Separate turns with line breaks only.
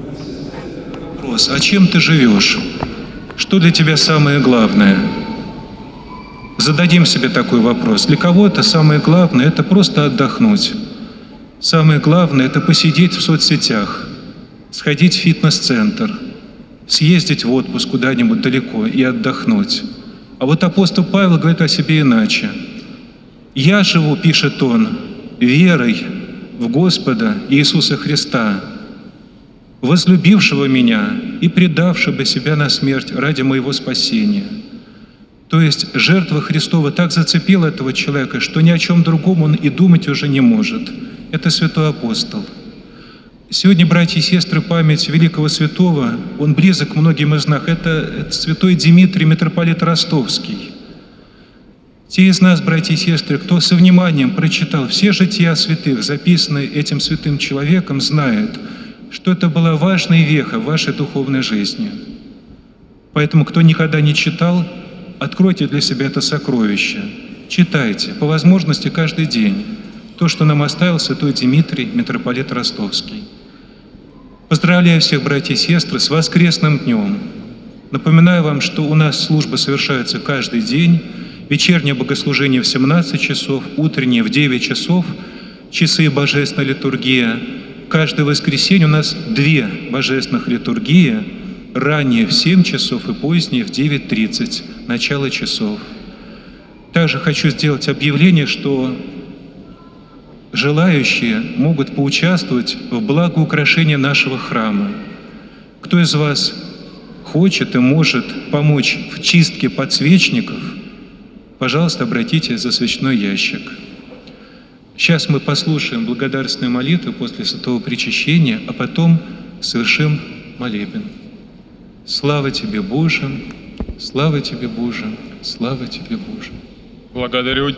Вопрос: а чем ты живешь? Что для тебя самое главное? Зададим себе такой вопрос. Для кого-то самое главное – это просто отдохнуть. Самое главное – это посидеть в соцсетях, сходить в фитнес-центр, съездить в отпуск куда-нибудь далеко и отдохнуть. А вот апостол Павел говорит о себе иначе. «Я живу, — пишет он, — верой в Господа Иисуса Христа, возлюбившего меня и предавшего себя на смерть ради моего спасения». То есть жертва Христова так зацепила этого человека, что ни о чем другом он и думать уже не может. Это святой апостол. Сегодня, братья и сестры, память великого святого, он близок многим из нас. Это святой Димитрий, митрополит Ростовский. Те из нас, братья и сестры, кто со вниманием прочитал все жития святых, записанные этим святым человеком, знает, что это была важная веха в вашей духовной жизни. Поэтому, кто никогда не читал, откройте для себя это сокровище. Читайте, по возможности, каждый день, то, что нам оставил святой Димитрий, митрополит Ростовский. Поздравляю всех, братья и сестры, с воскресным днем. Напоминаю вам, что у нас службы совершаются каждый день. Вечернее богослужение в 17 часов, утреннее в 9 часов, часы и божественная литургия. Каждое воскресенье у нас 2 божественных литургии, ранее в 7 часов и позднее в 9:30, начало часов. Также хочу сделать объявление, что желающие могут поучаствовать в благоукрашении нашего храма. Кто из вас хочет и может помочь в чистке подсвечников, пожалуйста, обратитесь за свечной ящик. Сейчас мы послушаем благодарственную молитву после святого причащения, а потом совершим молебен. Слава Тебе, Боже! Слава Тебе, Боже! Слава Тебе, Боже!
Благодарю